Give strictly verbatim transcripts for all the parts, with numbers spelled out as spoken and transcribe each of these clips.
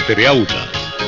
Entre Aulas.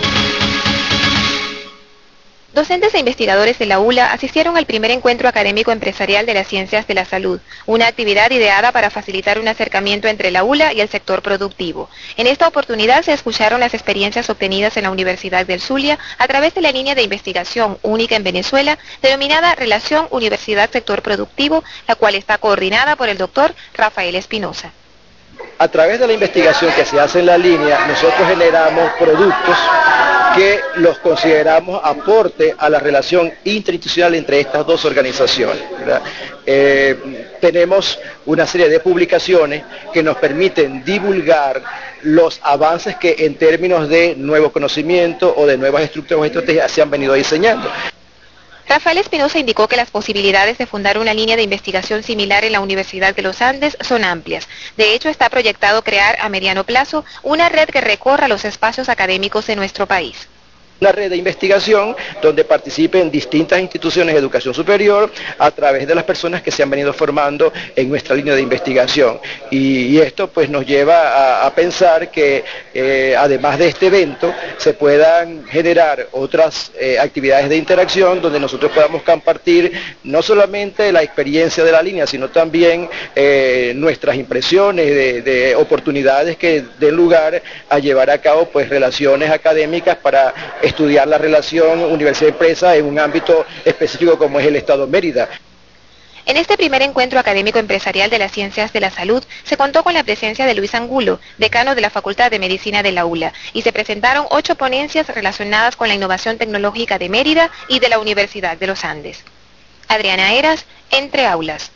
Docentes e investigadores de la U L A asistieron al primer encuentro académico empresarial de las ciencias de la salud, una actividad ideada para facilitar un acercamiento entre la U L A y el sector productivo. En esta oportunidad se escucharon las experiencias obtenidas en la Universidad del Zulia a través de la línea de investigación única en Venezuela, denominada Relación Universidad-Sector Productivo, la cual está coordinada por el doctor Rafael Espinosa. A través de la investigación que se hace en la línea, nosotros generamos productos que los consideramos aporte a la relación interinstitucional entre estas dos organizaciones, ¿verdad? Eh, tenemos una serie de publicaciones que nos permiten divulgar los avances que en términos de nuevo conocimiento o de nuevas estructuras o estrategias se han venido diseñando. Rafael Espinosa indicó que las posibilidades de fundar una línea de investigación similar en la Universidad de los Andes son amplias. De hecho, está proyectado crear a mediano plazo una red que recorra los espacios académicos de nuestro país. Una red de investigación donde participen distintas instituciones de educación superior a través de las personas que se han venido formando en nuestra línea de investigación. Y, y esto pues nos lleva a, a pensar que eh, además de este evento se puedan generar otras eh, actividades de interacción donde nosotros podamos compartir no solamente la experiencia de la línea, sino también eh, nuestras impresiones de, de oportunidades que den lugar a llevar a cabo pues relaciones académicas para estudiar la relación universidad-empresa en un ámbito específico como es el Estado Mérida. En este primer encuentro académico empresarial de las ciencias de la salud se contó con la presencia de Luis Angulo, decano de la Facultad de Medicina de la U L A, y se presentaron ocho ponencias relacionadas con la innovación tecnológica de Mérida y de la Universidad de los Andes. Adriana Eras, Entre Aulas.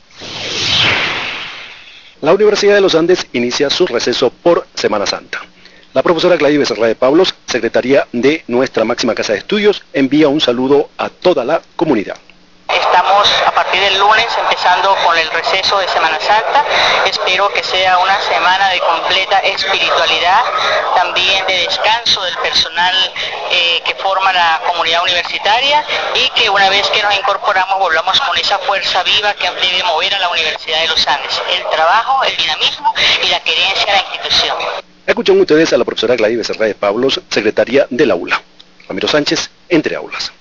La Universidad de los Andes inicia su receso por Semana Santa. La profesora Gladys Becerra de Pablos, secretaria de nuestra máxima casa de estudios, envía un saludo a toda la comunidad. Estamos a partir del lunes empezando con el receso de Semana Santa. Espero que sea una semana de completa espiritualidad, también de descanso del personal eh, que forma la comunidad universitaria y que una vez que nos incorporamos volvamos con esa fuerza viva que debe mover a la Universidad de los Andes, el trabajo, el dinamismo y la querencia a la institución. Escuchan ustedes a la profesora Gladys Becerra de Pablos, secretaria de la U L A. Ramiro Sánchez, Entre Aulas.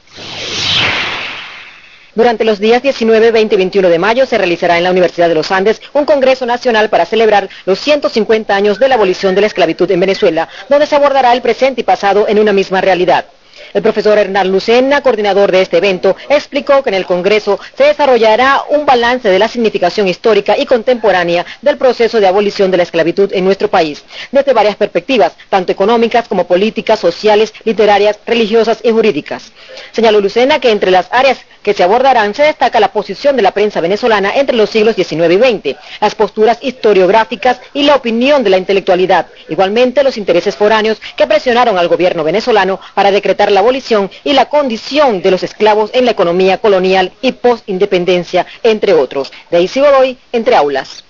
Durante los días diecinueve, veinte y veintiuno de mayo se realizará en la Universidad de los Andes un Congreso Nacional para celebrar los ciento cincuenta años de la abolición de la esclavitud en Venezuela, donde se abordará el presente y pasado en una misma realidad. El profesor Hernán Lucena, coordinador de este evento, explicó que en el Congreso se desarrollará un balance de la significación histórica y contemporánea del proceso de abolición de la esclavitud en nuestro país, desde varias perspectivas, tanto económicas como políticas, sociales, literarias, religiosas y jurídicas. Señaló Lucena que entre las áreas que se abordarán se destaca la posición de la prensa venezolana entre los siglos diecinueve y veinte, las posturas historiográficas y la opinión de la intelectualidad, igualmente los intereses foráneos que presionaron al gobierno venezolano para decretar la abolición y la condición de los esclavos en la economía colonial y postindependencia, entre otros. Daisy Godoy, Entre Aulas.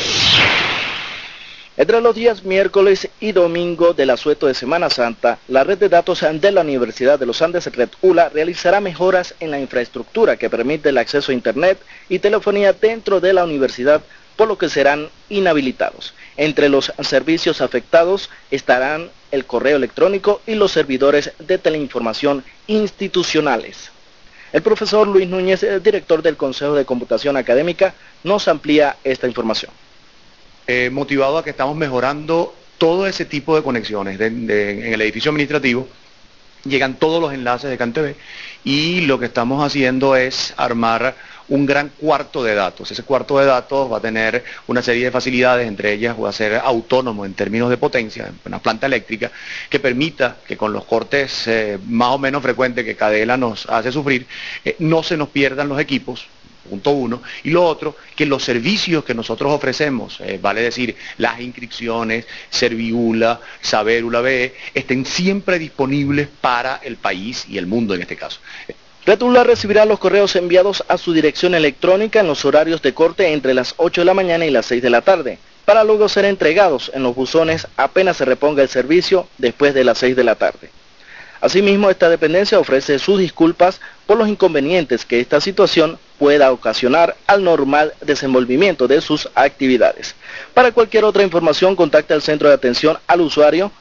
Entre los días miércoles y domingo del asueto de Semana Santa, la red de datos de la Universidad de los Andes, Red U L A, realizará mejoras en la infraestructura que permite el acceso a Internet y telefonía dentro de la universidad, por lo que serán inhabilitados. Entre los servicios afectados estarán el correo electrónico y los servidores de teleinformación institucionales. El profesor Luis Núñez, director del Consejo de Computación Académica, nos amplía esta información. Eh, motivado a que estamos mejorando todo ese tipo de conexiones. De, de, en el edificio administrativo llegan todos los enlaces de CanTV y lo que estamos haciendo es armar un gran cuarto de datos. Ese cuarto de datos va a tener una serie de facilidades, entre ellas va a ser autónomo en términos de potencia, una planta eléctrica que permita que con los cortes eh, más o menos frecuentes que Cadela nos hace sufrir, eh, no se nos pierdan los equipos. Punto uno. Y lo otro, que los servicios que nosotros ofrecemos, eh, vale decir, las inscripciones, Serviula, Saberula B E, estén siempre disponibles para el país y el mundo en este caso. Red U L A recibirá los correos enviados a su dirección electrónica en los horarios de corte entre las ocho de la mañana y las seis de la tarde, para luego ser entregados en los buzones apenas se reponga el servicio después de las seis de la tarde. Asimismo, esta dependencia ofrece sus disculpas por los inconvenientes que esta situación pueda ocasionar al normal desenvolvimiento de sus actividades. Para cualquier otra información, contacte al Centro de Atención al Usuario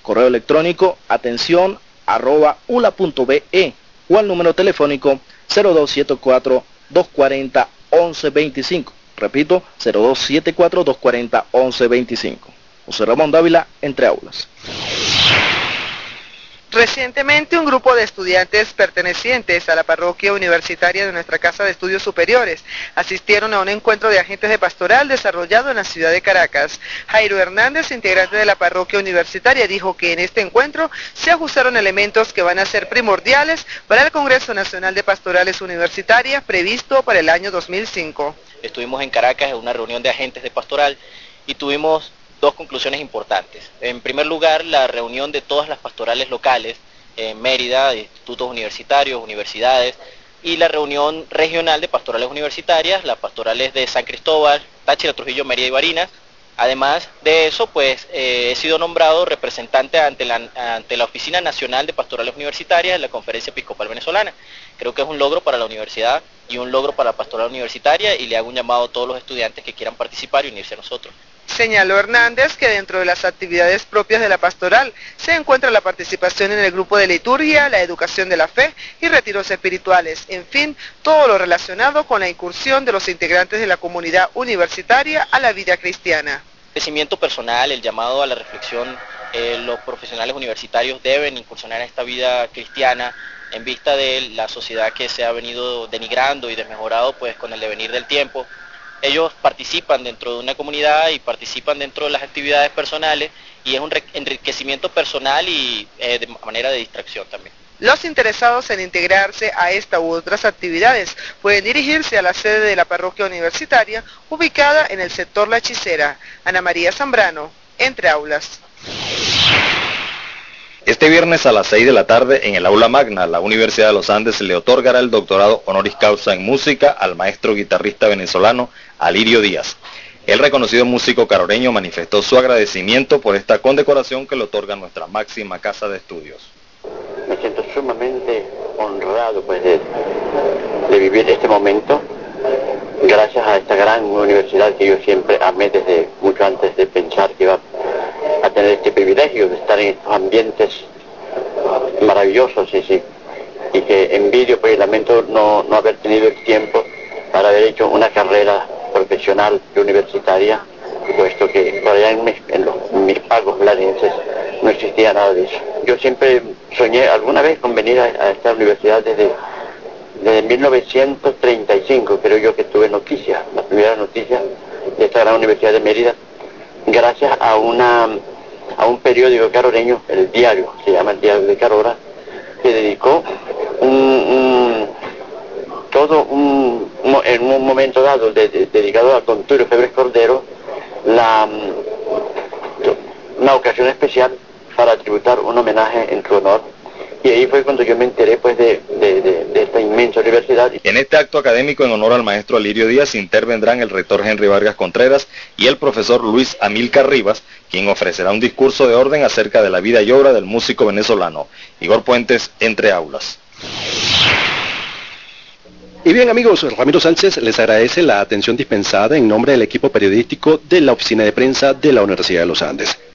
correo electrónico atención arroba ula punto be o al número telefónico cero dos siete cuatro, dos cuatro cero, once veinticinco. Repito, cero dos siete cuatro, dos cuatro cero, once veinticinco. José Ramón Dávila, Entre Aulas. Recientemente un grupo de estudiantes pertenecientes a la parroquia universitaria de nuestra Casa de Estudios Superiores asistieron a un encuentro de agentes de pastoral desarrollado en la ciudad de Caracas. Jairo Hernández, integrante de la parroquia universitaria, dijo que en este encuentro se ajustaron elementos que van a ser primordiales para el Congreso Nacional de Pastorales Universitarias previsto para el año dos mil cinco. Estuvimos en Caracas en una reunión de agentes de pastoral y tuvimos dos conclusiones importantes. En primer lugar, la reunión de todas las pastorales locales en Mérida, institutos universitarios, universidades, y la reunión regional de pastorales universitarias, las pastorales de San Cristóbal, Táchira, Trujillo, Mérida y Barinas. Además de eso, pues eh, he sido nombrado representante ante la, ante la Oficina Nacional de Pastorales Universitarias en la Conferencia Episcopal Venezolana. Creo que es un logro para la universidad y un logro para la pastoral universitaria, y le hago un llamado a todos los estudiantes que quieran participar y unirse a nosotros. Señaló Hernández que dentro de las actividades propias de la pastoral se encuentra la participación en el grupo de liturgia, la educación de la fe y retiros espirituales, en fin, todo lo relacionado con la incursión de los integrantes de la comunidad universitaria a la vida cristiana. El crecimiento personal, el llamado a la reflexión, eh, los profesionales universitarios deben incursionar en esta vida cristiana en vista de la sociedad que se ha venido denigrando y desmejorado pues con el devenir del tiempo. Ellos participan dentro de una comunidad y participan dentro de las actividades personales, y es un enriquecimiento personal y eh, de manera de distracción también. Los interesados en integrarse a esta u otras actividades pueden dirigirse a la sede de la parroquia universitaria ubicada en el sector La Hechicera. Ana María Zambrano, Entre Aulas. Este viernes a las seis de la tarde en el Aula Magna, la Universidad de los Andes le otorgará el doctorado honoris causa en música al maestro guitarrista venezolano Alirio Díaz. El reconocido músico caroreño manifestó su agradecimiento por esta condecoración que le otorga nuestra máxima casa de estudios. Me siento sumamente honrado pues de, de vivir este momento gracias a esta gran universidad que yo siempre amé desde mucho antes de pensar que iba a tener este privilegio de estar en estos ambientes maravillosos y, sí, y que envidio pues y lamento no, no haber tenido el tiempo para haber hecho una carrera profesional y universitaria, puesto que por allá en mis, en los, en mis pagos larenses no existía nada de eso. Yo siempre soñé alguna vez con venir a, a esta universidad desde, desde mil novecientos treinta y cinco, creo yo que tuve noticias, la primera noticia de esta gran universidad de Mérida, gracias a una a un periódico caroreño, el Diario, se llama el Diario de Carora, que dedicó un, un todo un, en un momento dado de, de, dedicado a don Tulio Febres Cordero, la, una ocasión especial para tributar un homenaje en su honor. Y ahí fue cuando yo me enteré pues de, de, de, de esta inmensa universidad. En este acto académico en honor al maestro Alirio Díaz intervendrán el rector Henry Vargas Contreras y el profesor Luis Amílcar Rivas, quien ofrecerá un discurso de orden acerca de la vida y obra del músico venezolano. Igor Puentes, Entre Aulas. Y bien amigos, Ramiro Sánchez les agradece la atención dispensada en nombre del equipo periodístico de la Oficina de Prensa de la Universidad de los Andes.